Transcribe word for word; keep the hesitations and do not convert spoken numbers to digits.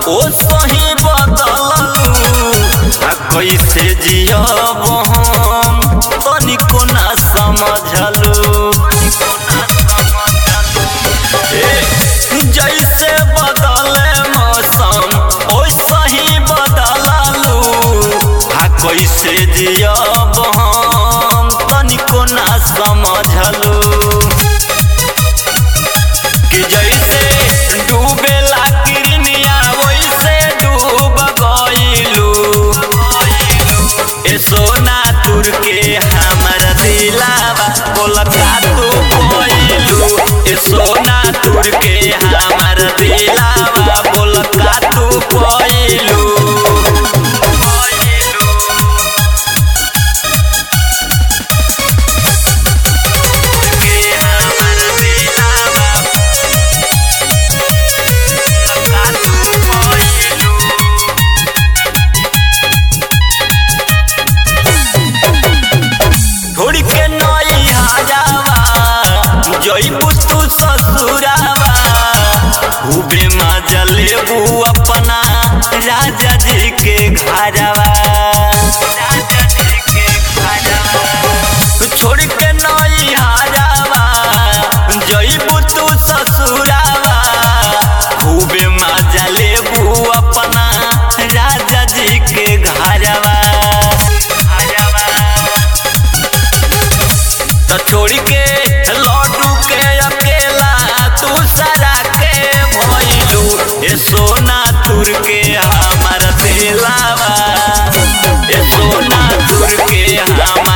ओ सही बदललू आ कैसे जियब हम तनिको ना समझलू। जैसे बदले मौसम वैसे ही बदललू आ कैसे जियब हम तनिको ना समझलू। कि जैसे डूबेला किरनिया वैसे डूब गइलू। ए सोना तुर के हमर दिलावा बोलता तू कोइलू। ए सोना तुर के हमर दिलावा बोलता तू कोइलू। जइबू तू ससुरावा खूबे मजा लेबू अपना राजा जी के घरवा। छोड़ के नई हारावा जइबू तू ससुरावा खूबे मजा लेबू अपना राजा जी के घरवा। तो छोड़ के लड्डू के अकेला तू सरा के भइलू। ए सोना तुर के हमर दिलावा ए सोना तुर के हम